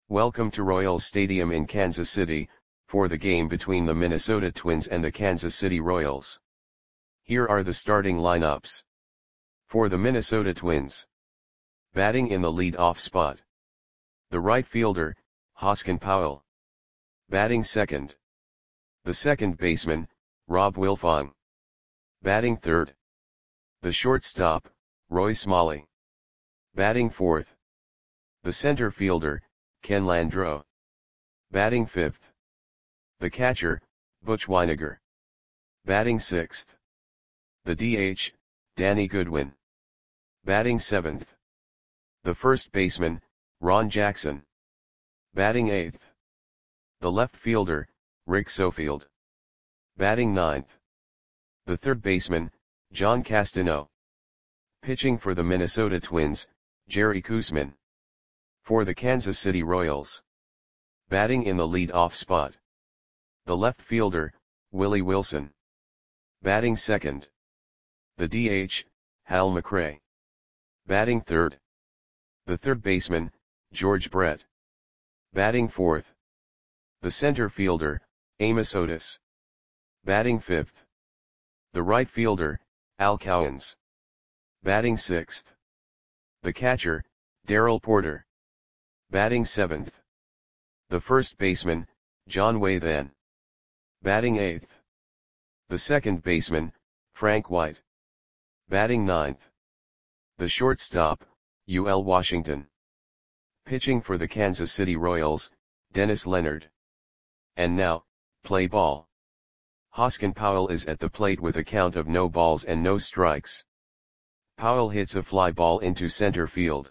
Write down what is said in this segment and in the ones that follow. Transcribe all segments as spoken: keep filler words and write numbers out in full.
Welcome to Royals Stadium in Kansas City, for the game between the Minnesota Twins and the Kansas City Royals. Here are the starting lineups. For the Minnesota Twins. Batting in the lead-off spot. The right fielder, Hoskin Powell. Batting second. The second baseman, Rob Wilfong. Batting third. The shortstop, Roy Smalley. Batting fourth. The center fielder, Ken Landreaux. Batting fifth. The catcher, Butch Wynegar. Batting sixth. The D H, Danny Goodwin. Batting seventh. The first baseman, Ron Jackson. Batting eighth. The left fielder, Rick Sofield. Batting ninth. The third baseman, John Castano. Pitching for the Minnesota Twins, Jerry Koosman. For the Kansas City Royals. Batting in the lead-off spot. The left fielder, Willie Wilson. Batting second. The D H, Hal McRae. Batting third. The third baseman, George Brett. Batting fourth. The center fielder, Amos Otis. Batting fifth. The right fielder, Al Cowens. Batting sixth. The catcher, Darrell Porter. Batting seventh. The first baseman, John Wathan. Batting eighth. The second baseman, Frank White. Batting ninth. The shortstop, U L Washington. Pitching for the Kansas City Royals, Dennis Leonard. And now, play ball. Hoskin Powell is at the plate with a count of no balls and no strikes. Powell hits a fly ball into center field.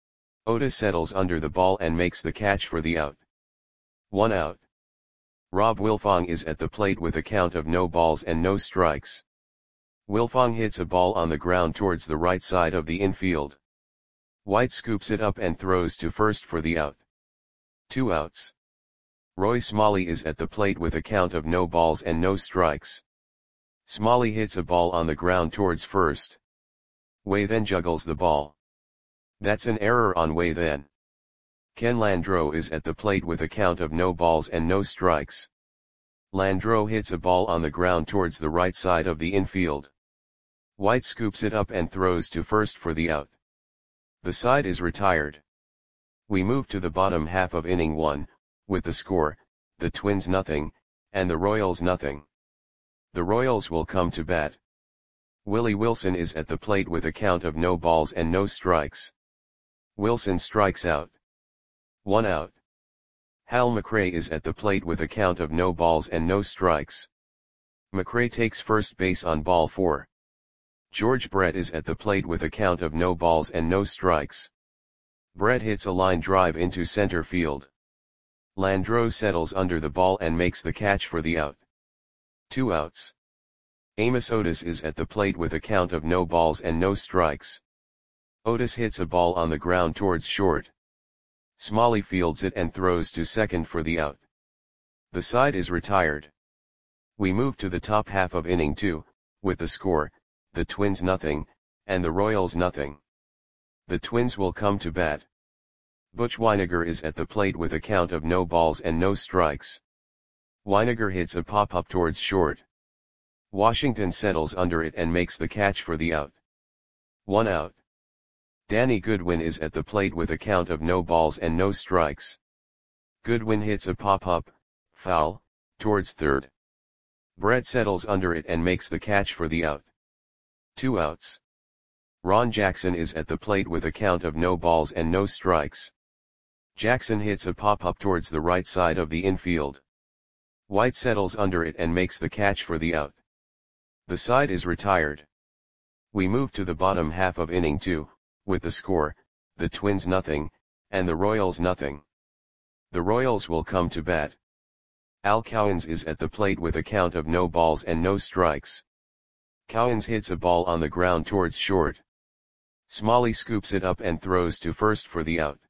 Otis settles under the ball and makes the catch for the out. One out. Rob Wilfong is at the plate with a count of no balls and no strikes. Wilfong hits a ball on the ground towards the right side of the infield. White scoops it up and throws to first for the out. Two outs. Roy Smalley is at the plate with a count of no balls and no strikes. Smalley hits a ball on the ground towards first. Wathan juggles the ball. That's an error on Wathan. Ken Landreaux is at the plate with a count of no balls and no strikes. Landreaux hits a ball on the ground towards the right side of the infield. White scoops it up and throws to first for the out. The side is retired. We move to the bottom half of inning one, with the score, the Twins nothing, and the Royals nothing. The Royals will come to bat. Willie Wilson is at the plate with a count of no balls and no strikes. Wilson strikes out. One out. Hal McRae is at the plate with a count of no balls and no strikes. McRae takes first base on ball four. George Brett is at the plate with a count of no balls and no strikes. Brett hits a line drive into center field. Landreaux settles under the ball and makes the catch for the out. Two outs. Amos Otis is at the plate with a count of no balls and no strikes. Otis hits a ball on the ground towards short. Smalley fields it and throws to second for the out. The side is retired. We move to the top half of inning two, with the score, the Twins nothing, and the Royals nothing. The Twins will come to bat. Butch Wynegar is at the plate with a count of no balls and no strikes. Wynegar hits a pop-up towards short. Washington settles under it and makes the catch for the out. One out. Danny Goodwin is at the plate with a count of no balls and no strikes. Goodwin hits a pop-up, foul, towards third. Brett settles under it and makes the catch for the out. Two outs. Ron Jackson is at the plate with a count of no balls and no strikes. Jackson hits a pop-up towards the right side of the infield. White settles under it and makes the catch for the out. The side is retired. We move to the bottom half of inning two, with the score, the Twins nothing, and the Royals nothing. The Royals will come to bat. Al Cowens is at the plate with a count of no balls and no strikes. Cowens hits a ball on the ground towards short. Smalley scoops it up and throws to first for the out.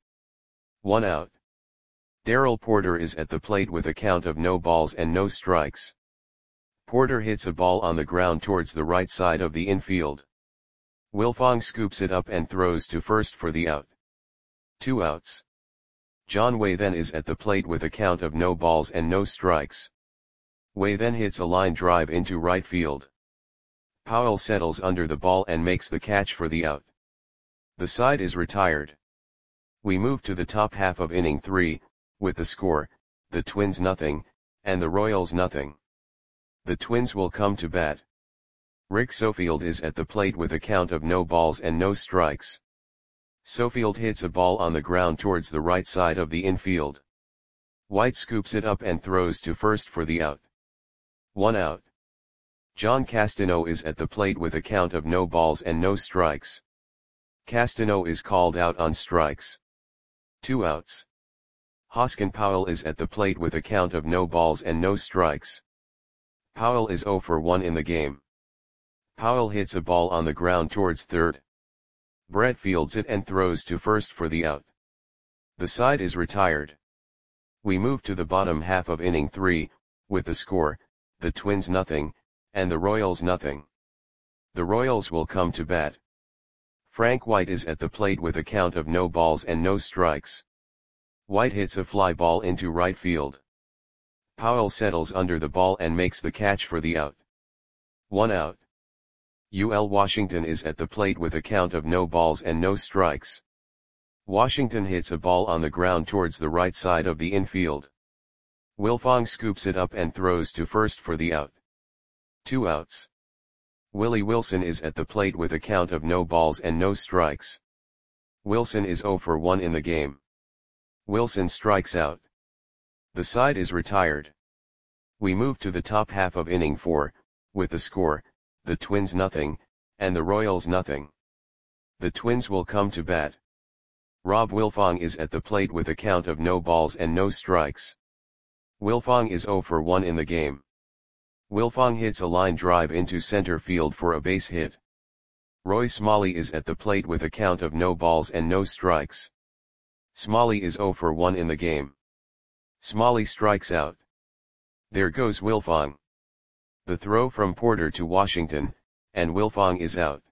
One out. Darrell Porter is at the plate with a count of no balls and no strikes. Porter hits a ball on the ground towards the right side of the infield. Wilfong scoops it up and throws to first for the out. Two outs. John Way then is at the plate with a count of no balls and no strikes. Way then hits a line drive into right field. Powell settles under the ball and makes the catch for the out. The side is retired. We move to the top half of inning three, with the score, the Twins nothing, and the Royals nothing. The Twins will come to bat. Rick Sofield is at the plate with a count of no balls and no strikes. Sofield hits a ball on the ground towards the right side of the infield. White scoops it up and throws to first for the out. One out. John Castano is at the plate with a count of no balls and no strikes. Castano is called out on strikes. Two outs. Hoskin Powell is at the plate with a count of no balls and no strikes. Powell is oh for one in the game. Powell hits a ball on the ground towards third. Brett fields it and throws to first for the out. The side is retired. We move to the bottom half of inning three, with the score, the Twins nothing, and the Royals nothing. The Royals will come to bat. Frank White is at the plate with a count of no balls and no strikes. White hits a fly ball into right field. Powell settles under the ball and makes the catch for the out. One out. U L Washington is at the plate with a count of no balls and no strikes. Washington hits a ball on the ground towards the right side of the infield. Wilfong scoops it up and throws to first for the out. Two outs. Willie Wilson is at the plate with a count of no balls and no strikes. Wilson is oh for one in the game. Wilson strikes out. The side is retired. We move to the top half of inning four, with the score, the Twins nothing, and the Royals nothing. The Twins will come to bat. Rob Wilfong is at the plate with a count of no balls and no strikes. Wilfong is oh for one in the game. Wilfong hits a line drive into center field for a base hit. Roy Smalley is at the plate with a count of no balls and no strikes. Smalley is oh for one in the game. Smalley strikes out. There goes Wilfong. The throw from Porter to Washington, and Wilfong is out.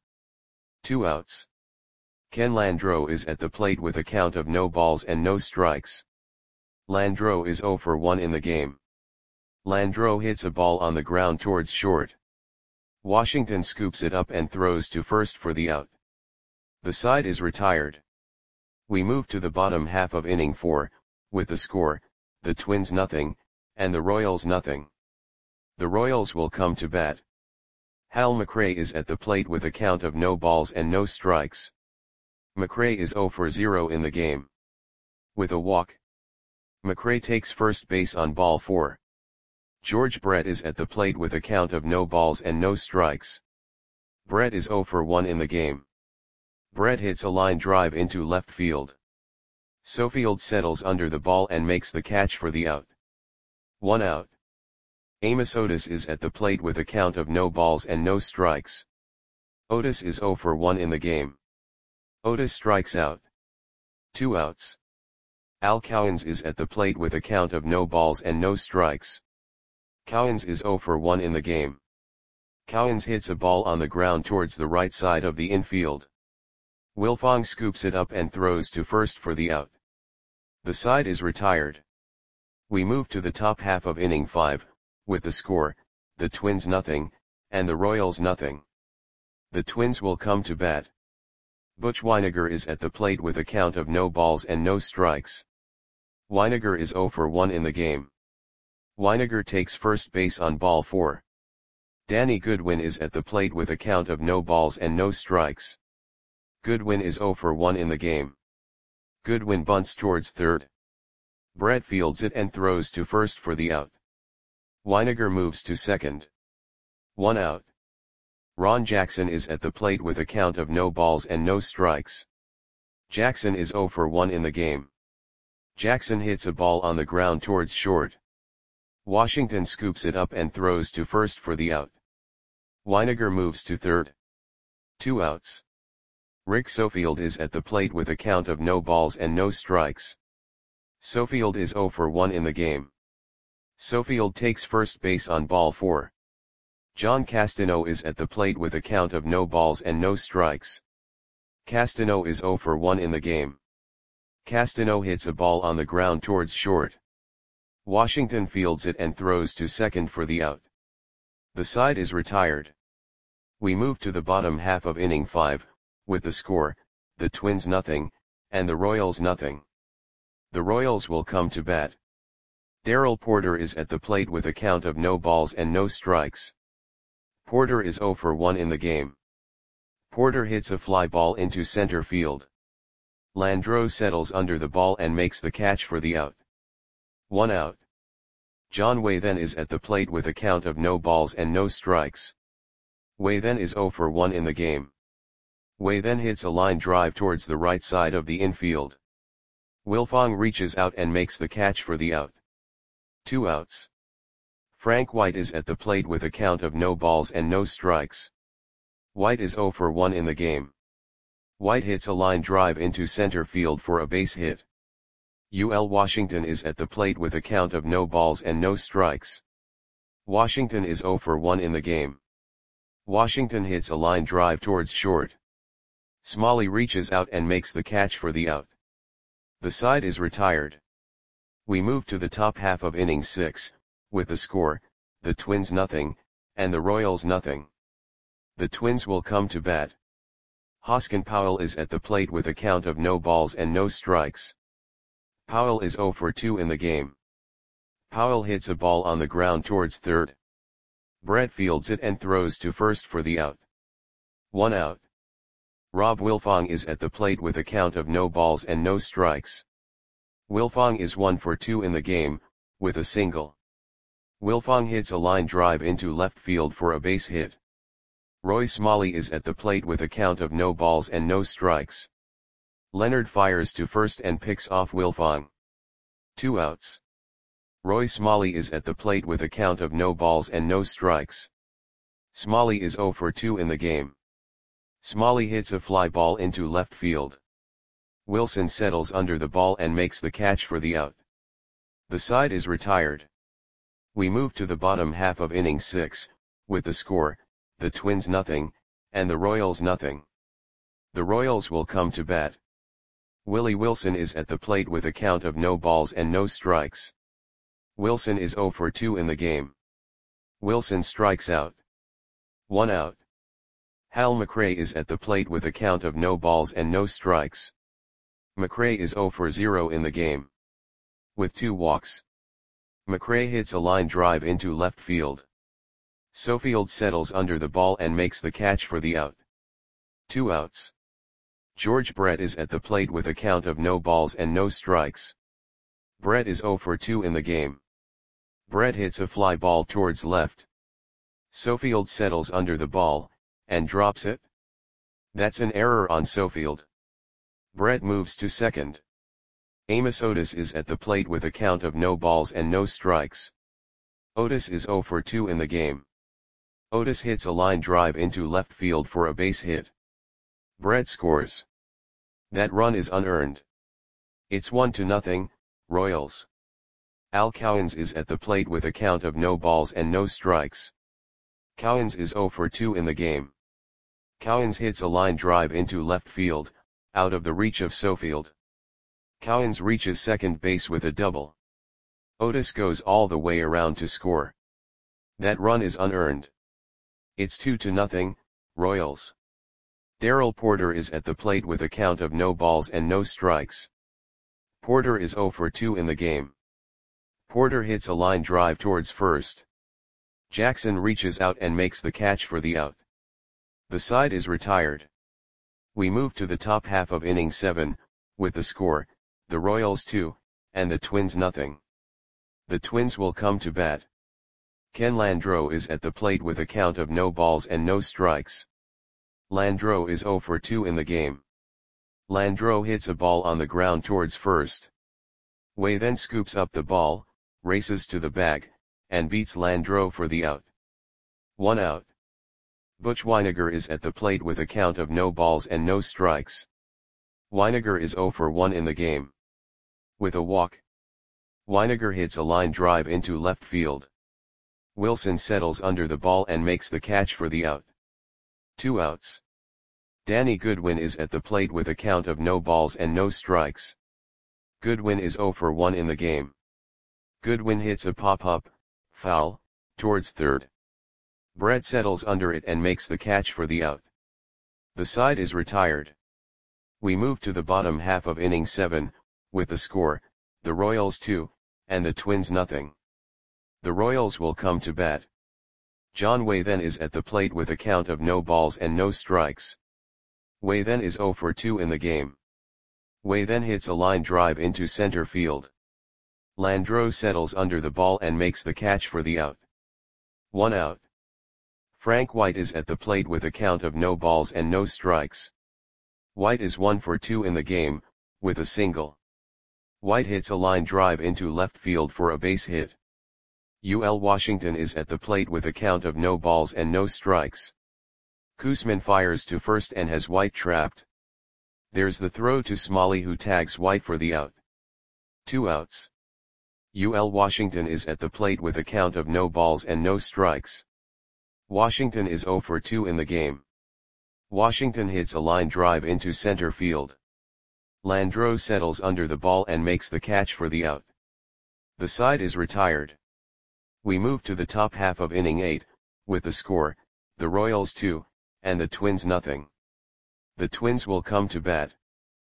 Two outs. Ken Landreau is at the plate with a count of no balls and no strikes. Landreau is oh for one in the game. Landreau hits a ball on the ground towards short. Washington scoops it up and throws to first for the out. The side is retired. We move to the bottom half of inning four, with the score, the Twins nothing, and the Royals nothing. The Royals will come to bat. Hal McRae is at the plate with a count of no balls and no strikes. McRae is oh for zero in the game. With a walk. McRae takes first base on ball four. George Brett is at the plate with a count of no balls and no strikes. Brett is oh for one in the game. Brett hits a line drive into left field. Sofield settles under the ball and makes the catch for the out. One out. Amos Otis is at the plate with a count of no balls and no strikes. Otis is oh for one in the game. Otis strikes out. Two outs. Al Cowens is at the plate with a count of no balls and no strikes. Cowens is oh for one in the game. Cowens hits a ball on the ground towards the right side of the infield. Wilfong scoops it up and throws to first for the out. The side is retired. We move to the top half of inning five, with the score, the Twins nothing, and the Royals nothing. The Twins will come to bat. Butch Wynegar is at the plate with a count of no balls and no strikes. Wynegar is oh for one in the game. Wynegar takes first base on ball four. Danny Goodwin is at the plate with a count of no balls and no strikes. Goodwin is oh for one in the game. Goodwin bunts towards third. Brett fields it and throws to first for the out. Wynegar moves to second. One out. Ron Jackson is at the plate with a count of no balls and no strikes. Jackson is oh for one in the game. Jackson hits a ball on the ground towards short. Washington scoops it up and throws to first for the out. Wynegar moves to third. Two outs. Rick Sofield is at the plate with a count of no balls and no strikes. Sofield is oh for one in the game. Sofield takes first base on ball four. John Castano is at the plate with a count of no balls and no strikes. Castano is oh for one in the game. Castano hits a ball on the ground towards short. Washington fields it and throws to second for the out. The side is retired. We move to the bottom half of inning five, with the score, the Twins nothing, and the Royals nothing. The Royals will come to bat. Darrell Porter is at the plate with a count of no balls and no strikes. Porter is zero for one in the game. Porter hits a fly ball into center field. Landreau settles under the ball and makes the catch for the out. One out. John Way then is at the plate with a count of no balls and no strikes. Way then is zero for one in the game. Way then hits a line drive towards the right side of the infield. Wilfong reaches out and makes the catch for the out. Two outs. Frank White is at the plate with a count of no balls and no strikes. White is zero for one in the game. White hits a line drive into center field for a base hit. U L Washington is at the plate with a count of no balls and no strikes. Washington is zero for one in the game. Washington hits a line drive towards short. Smalley reaches out and makes the catch for the out. The side is retired. We move to the top half of inning six, with the score, the Twins nothing, and the Royals nothing. The Twins will come to bat. Hoskin Powell is at the plate with a count of no balls and no strikes. Powell is zero for two in the game. Powell hits a ball on the ground towards third. Brett fields it and throws to first for the out. One out. Rob Wilfong is at the plate with a count of no balls and no strikes. Wilfong is one for two in the game, with a single. Wilfong hits a line drive into left field for a base hit. Roy Smalley is at the plate with a count of no balls and no strikes. Leonard fires to first and picks off Wilfong. Two outs. Roy Smalley is at the plate with a count of no balls and no strikes. Smalley is zero for two in the game. Smalley hits a fly ball into left field. Wilson settles under the ball and makes the catch for the out. The side is retired. We move to the bottom half of inning six, with the score, the Twins nothing, and the Royals nothing. The Royals will come to bat. Willie Wilson is at the plate with a count of no balls and no strikes. Wilson is zero for two in the game. Wilson strikes out. One out. Hal McRae is at the plate with a count of no balls and no strikes. McRae is zero for zero in the game. With two walks. McRae hits a line drive into left field. Sofield settles under the ball and makes the catch for the out. Two outs. George Brett is at the plate with a count of no balls and no strikes. Brett is zero for two in the game. Brett hits a fly ball towards left. Sofield settles under the ball, and drops it. That's an error on Sofield. Brett moves to second. Amos Otis is at the plate with a count of no balls and no strikes. Otis is zero for two in the game. Otis hits a line drive into left field for a base hit. Brett scores. That run is unearned. It's one to nothing, Royals. Al Cowens is at the plate with a count of no balls and no strikes. Cowens is zero for two in the game. Cowens hits a line drive into left field, out of the reach of Sofield. Cowens reaches second base with a double. Otis goes all the way around to score. That run is unearned. It's two to nothing, Royals. Darrell Porter is at the plate with a count of no balls and no strikes. Porter is zero for two in the game. Porter hits a line drive towards first. Jackson reaches out and makes the catch for the out. The side is retired. We move to the top half of inning seven, with the score, the Royals two, and the Twins nothing. The Twins will come to bat. Ken Landreau is at the plate with a count of no balls and no strikes. Landreau is zero for two in the game. Landreau hits a ball on the ground towards first. Way then scoops up the ball, races to the bag, and beats Landreau for the out. One out. Butch Weiniger is at the plate with a count of no balls and no strikes. Weiniger is zero for one in the game. With a walk. Weiniger hits a line drive into left field. Wilson settles under the ball and makes the catch for the out. Two outs. Danny Goodwin is at the plate with a count of no balls and no strikes. Goodwin is zero for one in the game. Goodwin hits a pop-up, foul, towards third. Brett settles under it and makes the catch for the out. The side is retired. We move to the bottom half of inning seven, with the score, the Royals two, and the Twins nothing. The Royals will come to bat. John Way then is at the plate with a count of no balls and no strikes. Way then is zero for two in the game. Way then hits a line drive into center field. Landreau settles under the ball and makes the catch for the out. One out. Frank White is at the plate with a count of no balls and no strikes. White is one for two in the game, with a single. White hits a line drive into left field for a base hit. U L Washington is at the plate with a count of no balls and no strikes. Koosman fires to first and has White trapped. There's the throw to Smalley, who tags White for the out. Two outs. U L Washington is at the plate with a count of no balls and no strikes. Washington is zero for two in the game. Washington hits a line drive into center field. Landreau settles under the ball and makes the catch for the out. The side is retired. We move to the top half of inning eight, with the score, the Royals two, and the Twins nothing. The Twins will come to bat.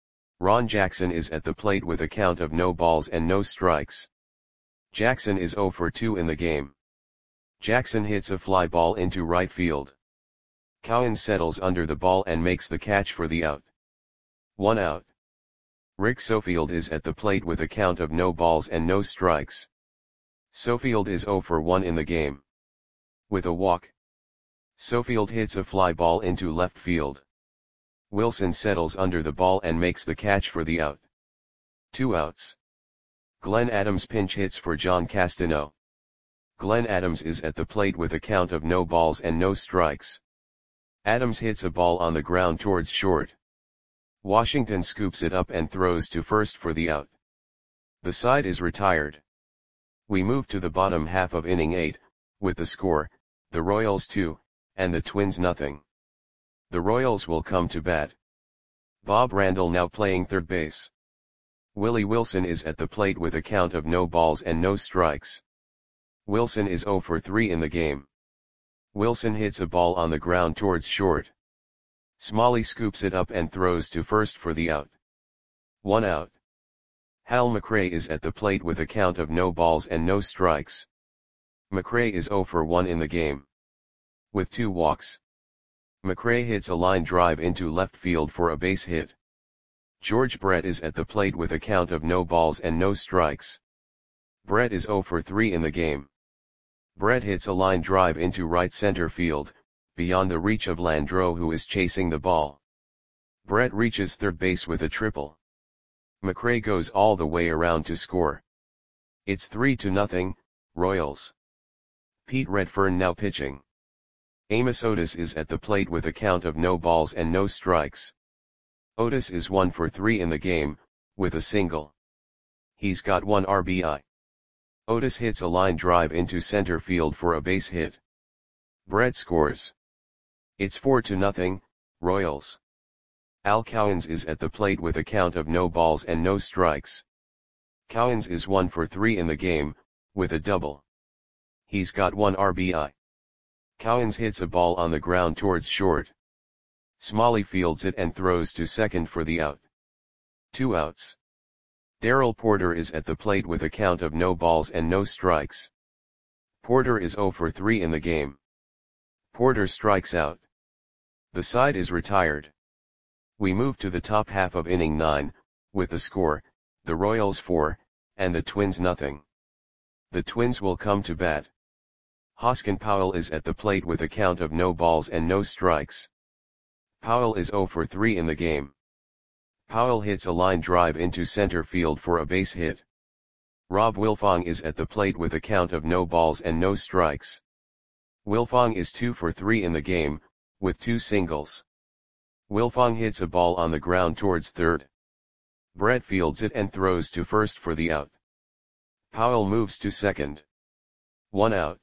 Ron Jackson is at the plate with a count of no balls and no strikes. Jackson is zero for two in the game. Jackson hits a fly ball into right field. Cowan settles under the ball and makes the catch for the out. One out. Rick Sofield is at the plate with a count of no balls and no strikes. Sofield is zero for one in the game. With a walk. Sofield hits a fly ball into left field. Wilson settles under the ball and makes the catch for the out. Two outs. Glenn Adams pinch hits for John Castano. Glenn Adams is at the plate with a count of no balls and no strikes. Adams hits a ball on the ground towards short. Washington scoops it up and throws to first for the out. The side is retired. We move to the bottom half of inning eight, with the score, the Royals two, and the Twins nothing. The Royals will come to bat. Bob Randall now playing third base. Willie Wilson is at the plate with a count of no balls and no strikes. Wilson is zero for three in the game. Wilson hits a ball on the ground towards short. Smalley scoops it up and throws to first for the out. One out. Hal McRae is at the plate with a count of no balls and no strikes. McRae is zero for one in the game. With two walks. McRae hits a line drive into left field for a base hit. George Brett is at the plate with a count of no balls and no strikes. Brett is zero for three in the game. Brett hits a line drive into right center field, beyond the reach of Landreau, who is chasing the ball. Brett reaches third base with a triple. McRae goes all the way around to score. It's three to nothing, Royals. Pete Redfern now pitching. Amos Otis is at the plate with a count of no balls and no strikes. Otis is one for three in the game, with a single. He's got one R B I. Otis hits a line drive into center field for a base hit. Brett scores. It's four to nothing, Royals. Al Cowens is at the plate with a count of no balls and no strikes. Cowens is one for three in the game, with a double. He's got one R B I. Cowens hits a ball on the ground towards short. Smalley fields it and throws to second for the out. Two outs. Darrell Porter is at the plate with a count of no balls and no strikes. Porter is zero for three in the game. Porter strikes out. The side is retired. We move to the top half of inning nine, with the score, the Royals four, and the Twins nothing. The Twins will come to bat. Hoskin Powell is at the plate with a count of no balls and no strikes. Powell is zero for three in the game. Powell hits a line drive into center field for a base hit. Rob Wilfong is at the plate with a count of no balls and no strikes. Wilfong is two for three in the game, with two singles. Wilfong hits a ball on the ground towards third. Brett fields it and throws to first for the out. Powell moves to second. One out.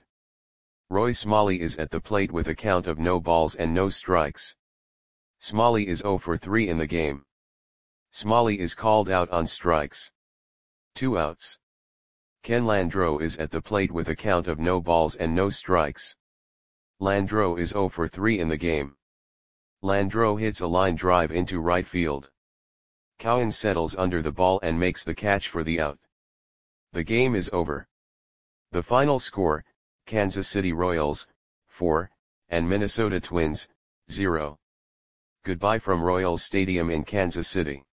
Roy Smalley is at the plate with a count of no balls and no strikes. Smalley is zero for three in the game. Smalley is called out on strikes. Two outs. Ken Landreau is at the plate with a count of no balls and no strikes. Landreau is zero for three in the game. Landreau hits a line drive into right field. Cowan settles under the ball and makes the catch for the out. The game is over. The final score, Kansas City Royals, four, and Minnesota Twins, zero. Goodbye from Royals Stadium in Kansas City.